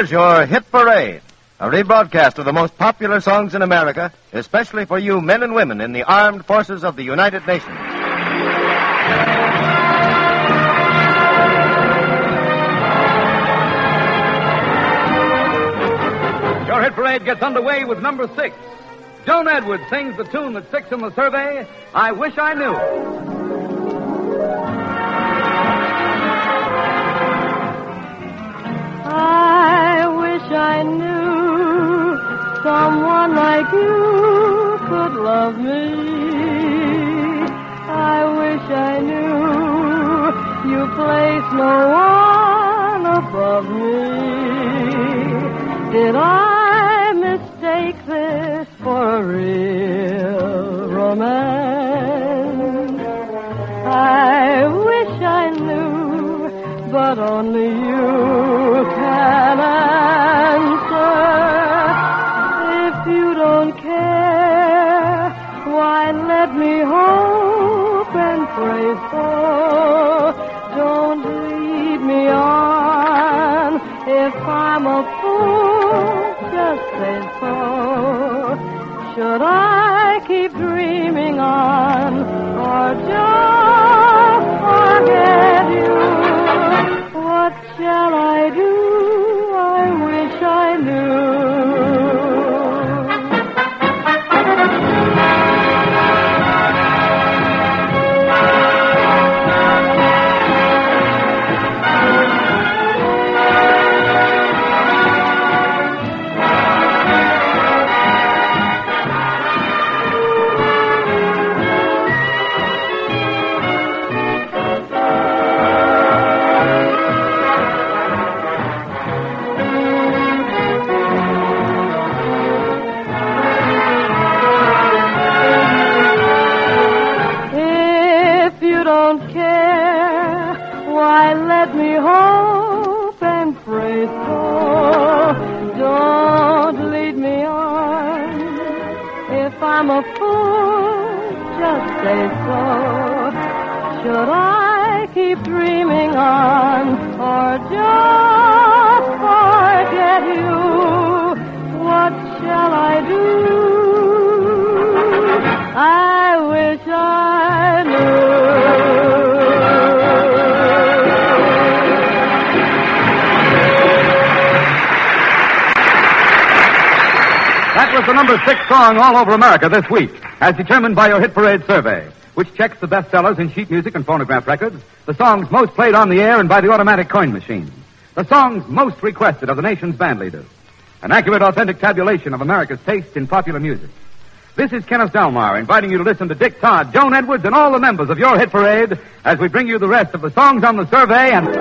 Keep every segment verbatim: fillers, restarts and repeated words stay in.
is your Hit Parade, a rebroadcast of the most popular songs in America, especially for you men and women in the armed forces of the United Nations. Your Hit Parade gets underway with number six. Joan Edwards sings the tune that's six in the survey, I Wish I Knew. I wish I knew someone like you could love me. I wish I knew you place no one above me. Did I mistake this for a real romance? I wish I knew, but only you can answer. If you don't care, why let me hope and pray for. Don't lead me on. If I'm a fool, just say so. Should I keep dreaming on, or just forget you? What shall I do? I wish I knew. Let me hope and pray so. Don't lead me on. If I'm a fool, just say so. Should I keep dreaming on, or just forget you? What shall I do? I wish I knew. That was the number six song all over America this week, as determined by your Hit Parade survey, which checks the bestsellers in sheet music and phonograph records, the songs most played on the air and by the automatic coin machine, the songs most requested of the nation's band leaders, an accurate, authentic tabulation of America's taste in popular music. This is Kenneth Delmar inviting you to listen to Dick Todd, Joan Edwards, and all the members of your Hit Parade as we bring you the rest of the songs on the survey and...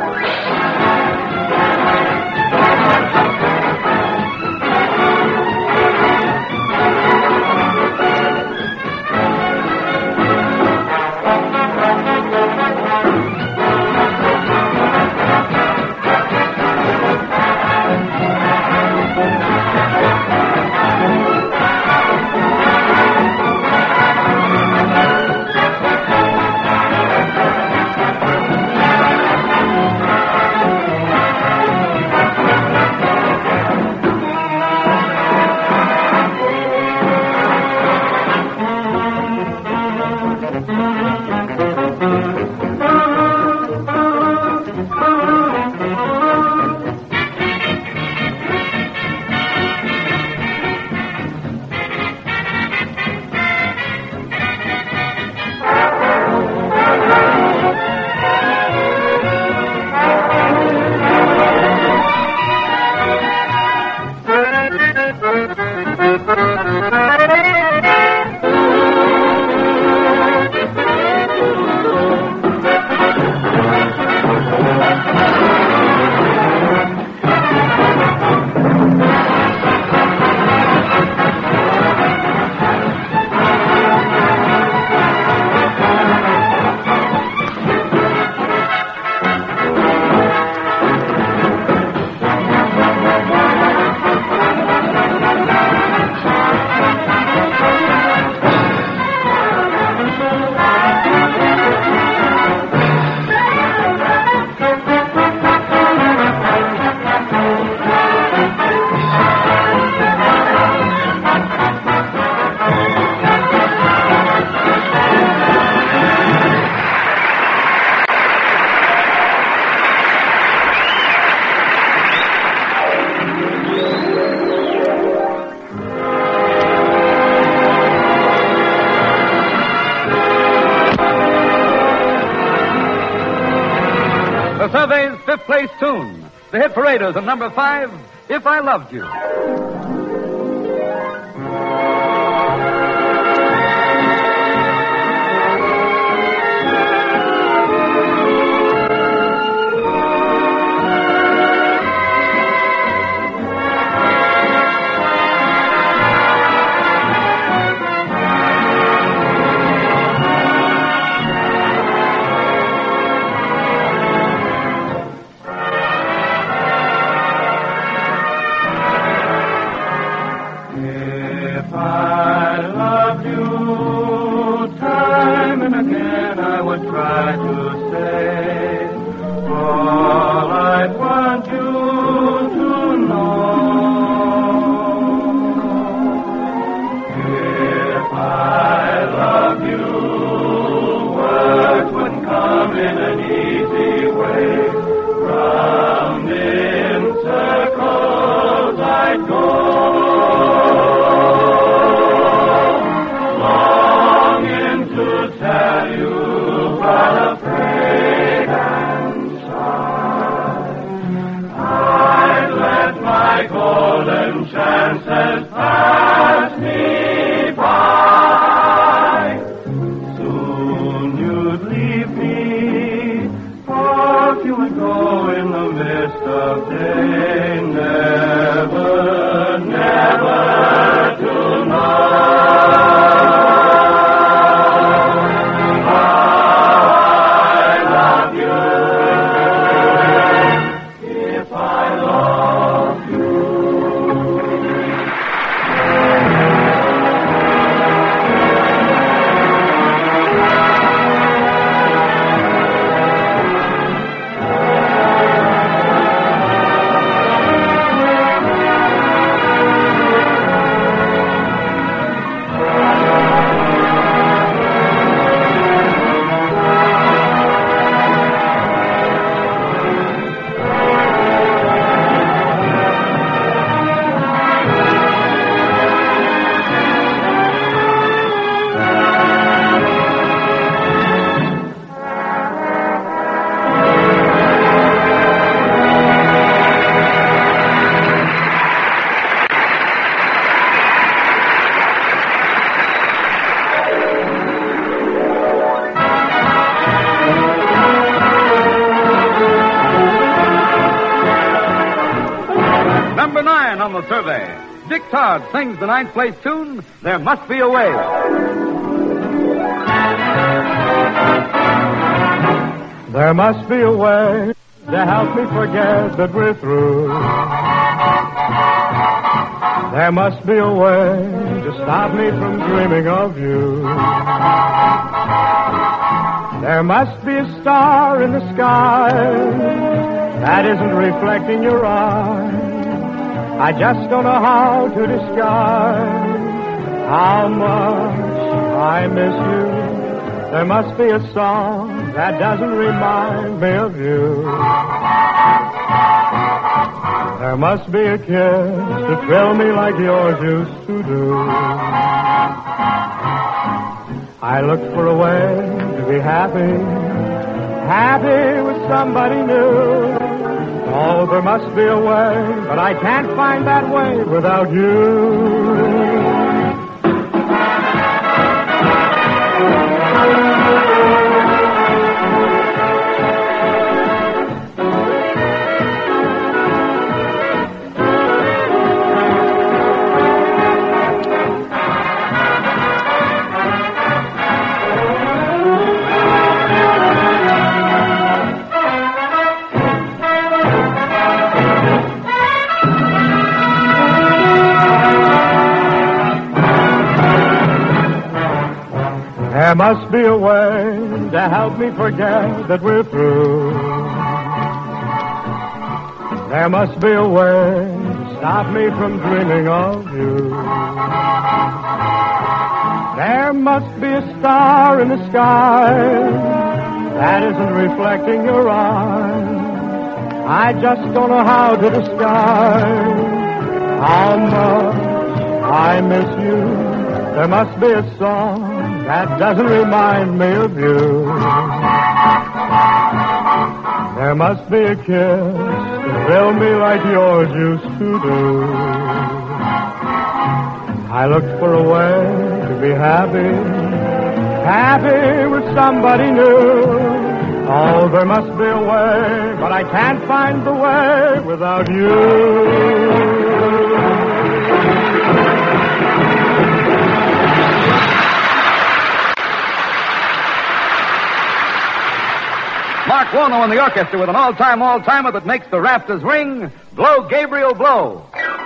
place tune. The Hit Paraders at number five, If I Loved You. On the survey, Dick Todd sings the ninth place tune, There Must Be a Way. There must be a way to help me forget that we're through. There must be a way to stop me from dreaming of you. There must be a star in the sky that isn't reflecting your eyes. I just don't know how to disguise how much I miss you. There must be a song that doesn't remind me of you. There must be a kiss to thrill me like yours used to do. I look for a way to be happy, happy with somebody new. Oh, there must be a way, but I can't find that way without you. There must be a way to help me forget that we're through. There must be a way to stop me from dreaming of you. There must be a star in the sky that isn't reflecting your eyes. I just don't know how to disguise how much I miss you. There must be a song that doesn't remind me of you. There must be a kiss to thrill me like yours used to do. I looked for a way to be happy, happy with somebody new. Oh, there must be a way, but I can't find the way without you. Mark Wono and the orchestra with an all-time all-timer that makes the rafters ring, Blow, Gabriel, Blow.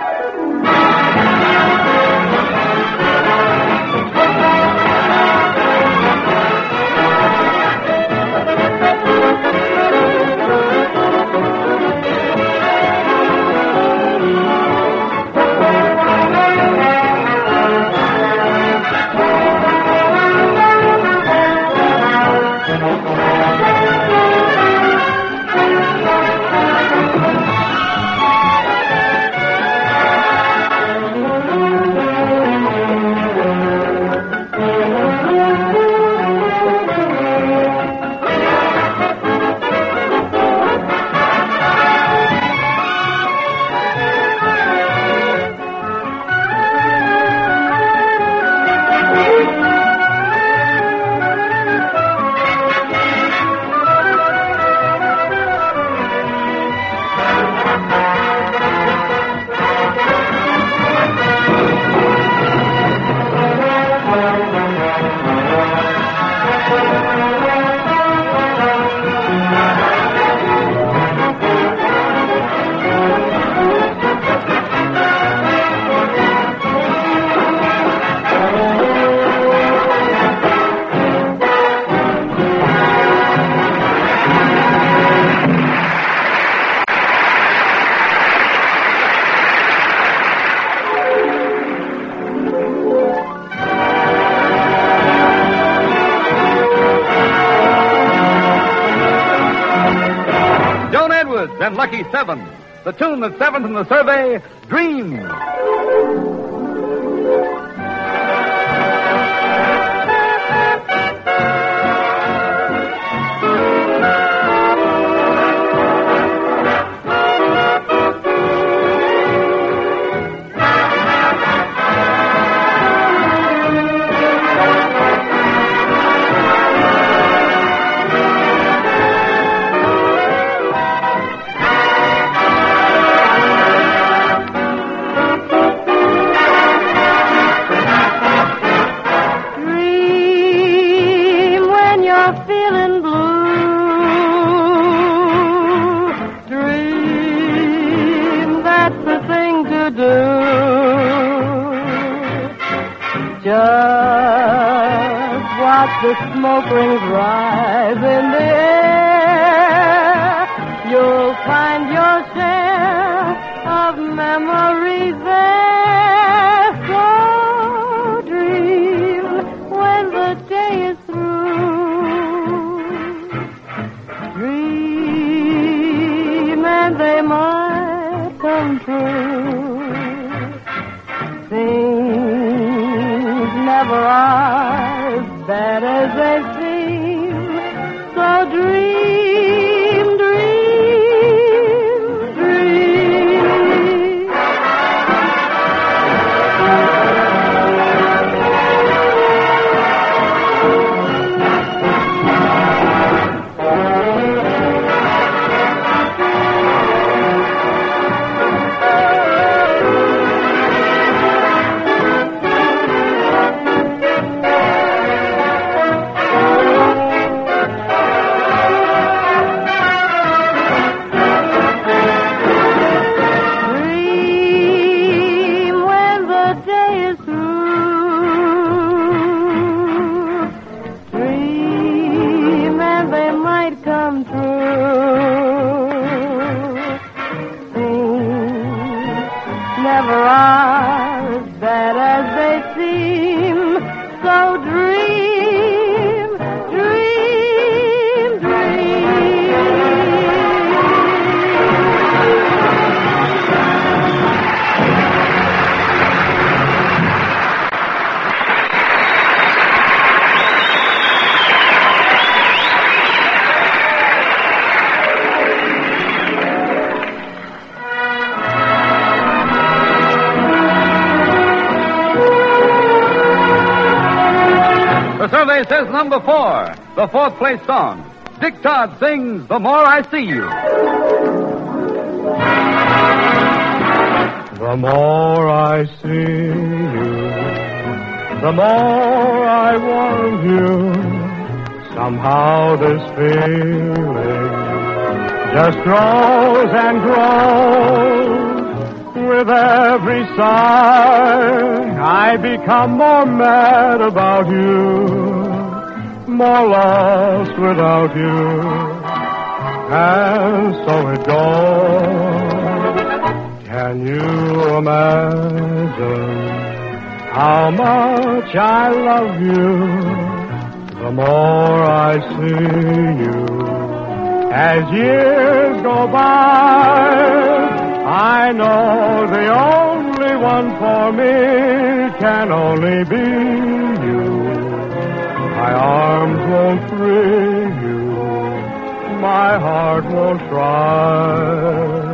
And Lucky Seven, the tune that's seventh in the survey, Dream. The smoke rings rise in the air. You'll find your share of memories there. So dream when the day is through. Dream and they might come true. Things never are bad as they seem, so dream, dream, dream. The survey says number four, the fourth place song. Dick Todd sings The More I See You. The more I see you, the more I want you. Somehow this feeling just grows and grows. With every sigh, I become more mad about you, more lost without you. And so it goes. Can you imagine how much I love you? The more I see you, as years go by, I know the only one for me can only be you. My arms won't free you, my heart won't try.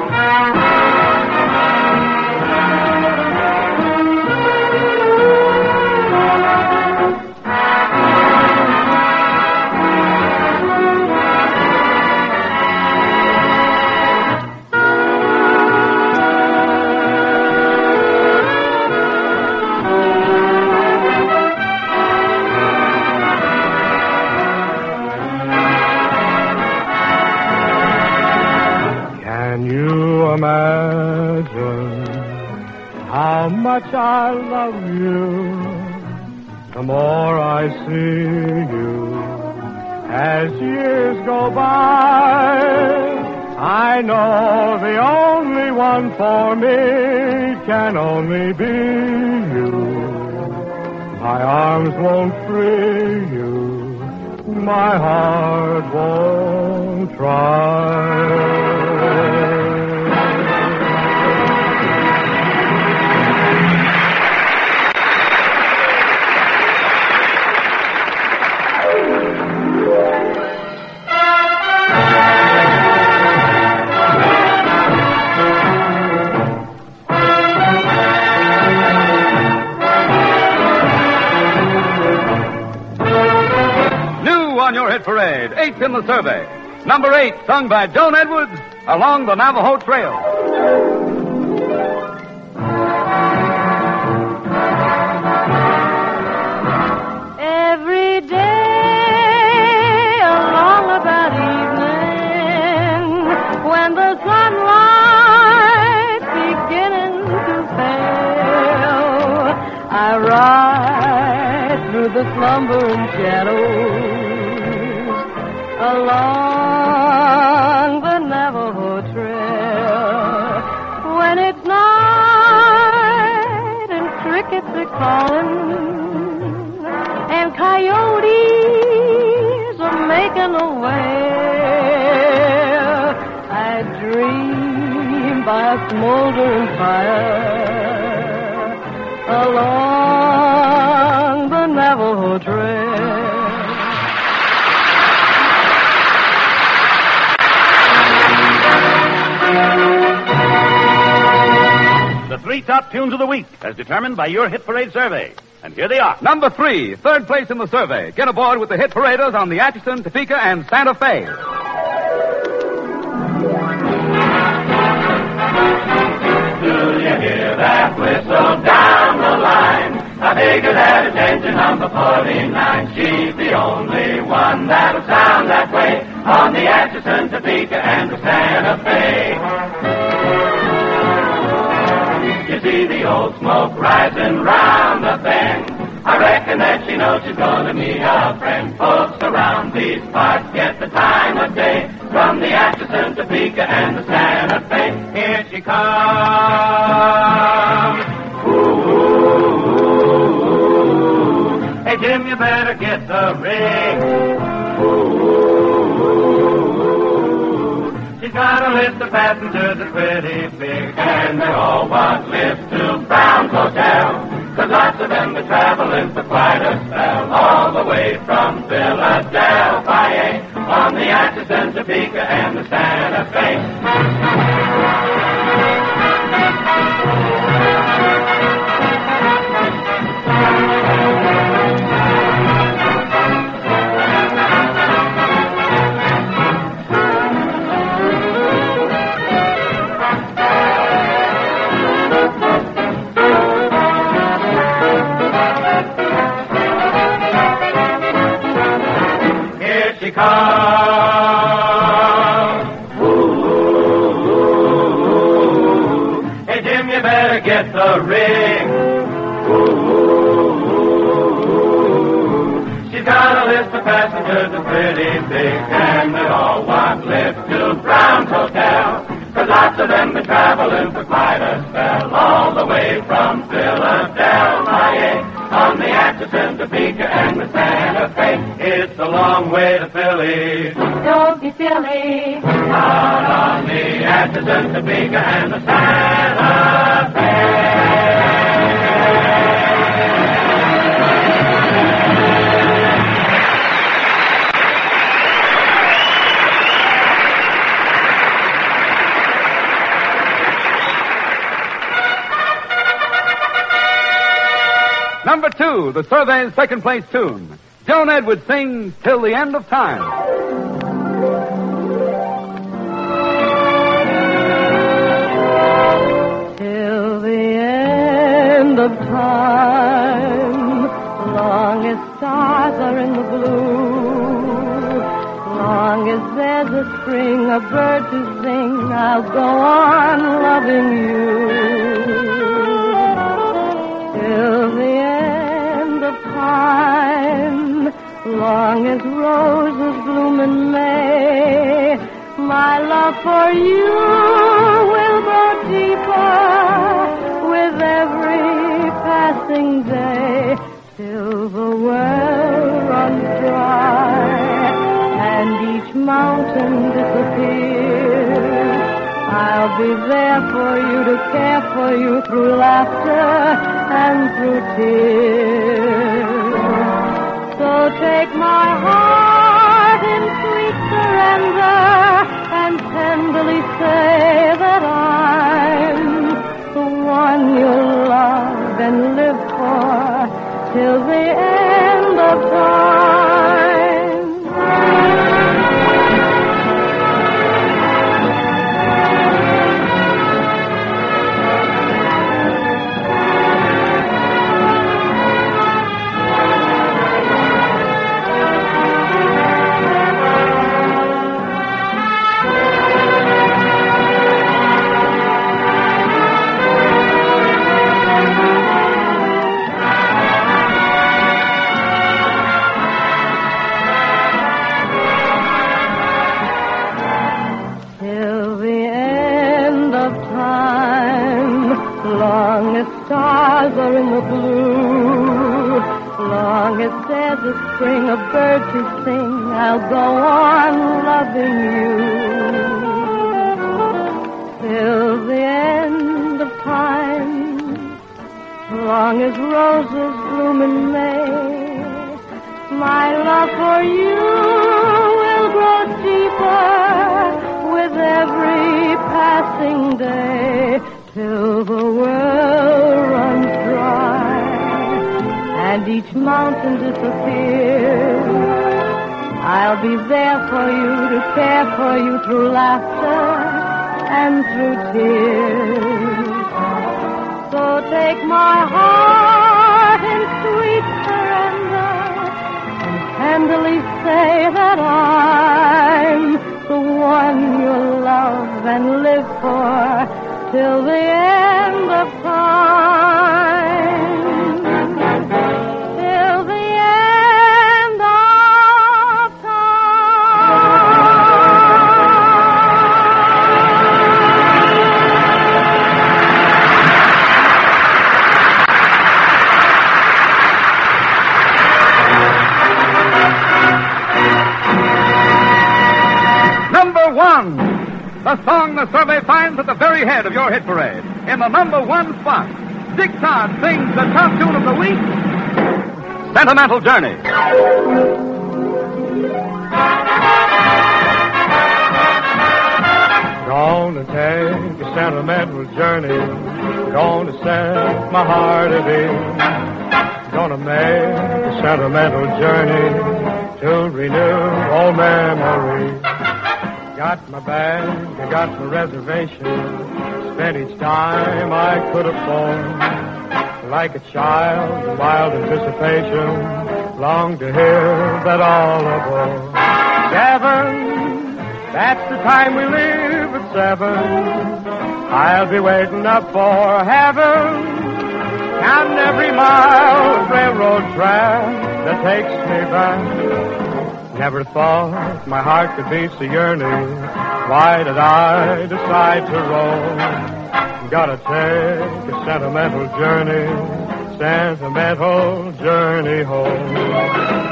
Imagine how much I love you. The more I see you, as years go by, I know the only one for me can only be you. My arms won't free you, my heart won't try. On your hit parade, eighth in the survey. Number eight, sung by Joan Edwards, Along the Navajo Trail. Every day along that evening, when the sunlight's beginning to pale, I ride through the slumbering shadows along the Navajo Trail. When it's night and crickets are calling and coyotes are making a wail, I dream by a smoldering fire along the Navajo Trail. The three top tunes of the week, as determined by your Hit Parade survey. And here they are. Number three, third place in the survey. Get aboard with the hit paraders on the Atchison, Topeka, and Santa Fe. Do you hear that whistle down the line? I figure that it's engine number forty-nine. She's the only one that'll sound that way on the Atchison, Topeka, and the Santa Fe. You see the old smoke rising round the bend. I reckon that she knows she's gonna meet a friend. Folks around these parts get the time of day from the Atchison, Topeka, and the Santa Fe. Here she comes. Ooh, ooh, ooh. Hey, Jim, you better get the ring. Ooh, ooh, ooh. She's got a list of passengers that's pretty big, and they all want lifts to Brown's Hotel. Cause lots of them are traveling for quite a spell, all the way from Philadelphia, on the Atchison, Topeka, and the Santa Fe. come. Ooh, ooh, ooh. Hey, Jim, you better get the ring. Ooh, ooh, ooh. She's got a list of passengers that's pretty big, and they all want lift to Brown's Hotel. Cause lots of them been traveling for quite a spell, all the way from Philadelphia, on the Atchison, Topeka, and the Santa Fe. It's a long way to Philly. Don't be silly. Out on the Atchison, Topeka, and the Santa Fe. Number two, the Survey's second place tune. Joan Edwards sings Till the End of Time. Till the end of time, long as stars are in the blue, long as there's a spring, a bird to sing, I'll go on loving you. Till the end of time, long as roses bloom in May, my love for you will grow deeper with every passing day, till the well runs dry and each mountain disappears. I'll be there for you to care for you through laughter and through tears. So take my heart in sweet surrender and tenderly say that I'm the one you'll love and live for till the end of time. Stars are in the blue, long as there's a spring, a bird to sing, I'll go on loving you. Till the end of time, long as roses bloom in May, my love for you will grow deeper with every passing day, till the world runs dry and each mountain disappears. I'll be there for you to care for you through laughter and through tears. So take my heart in sweet surrender and tenderly say that I'm the one you'll love and live for till the end of time. Till the end of time. Number one. The song the survey finds at the very head of your hit parade. In the number one spot, Dick Todd sings the top tune of the week, Sentimental Journey. Gonna take a sentimental journey, gonna set my heart at ease. Gonna make a sentimental journey to renew old memories. Got my bag, I got my reservation, spent each dime I could afford. Like a child in wild anticipation, long to hear that all aboard. Seven, that's the time we live at seven. I'll be waiting up for heaven, counting every mile of railroad track that takes me back. Never thought my heart could be so yearning. Why did I decide to roll? Gotta take a sentimental journey, sentimental journey home.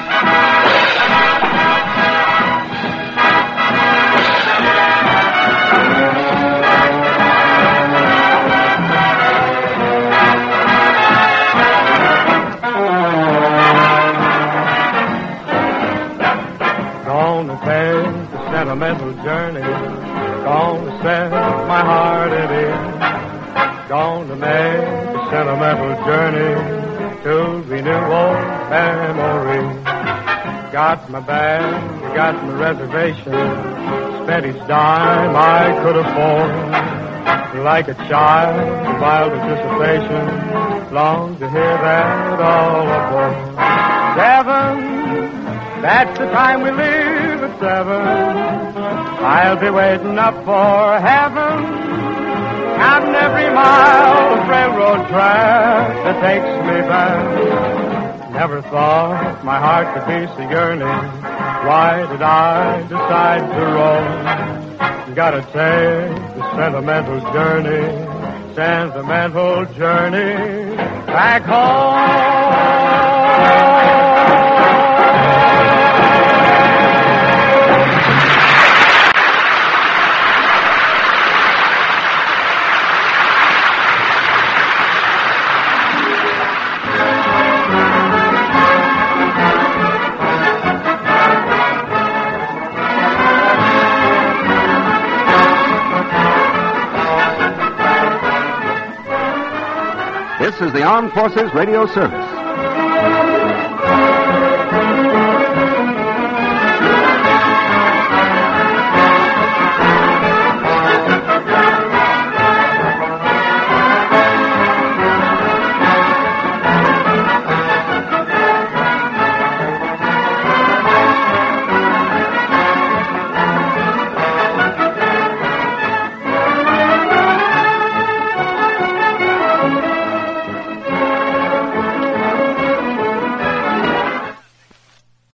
Gonna take a sentimental journey, gonna set my heart at ease, gonna make a sentimental journey to renew old memories. Got my bag, got my reservation, spent each dime I could afford. Like a child in wild anticipation, long to hear that all aboard. Seven, that's the time we live at seven. I'll be waiting up for heaven, counting every mile of railroad track that takes me back. Never thought my heart could be so yearning. Why did I decide to roll? Gotta take the sentimental journey, sentimental journey back home. This is the Armed Forces Radio Service.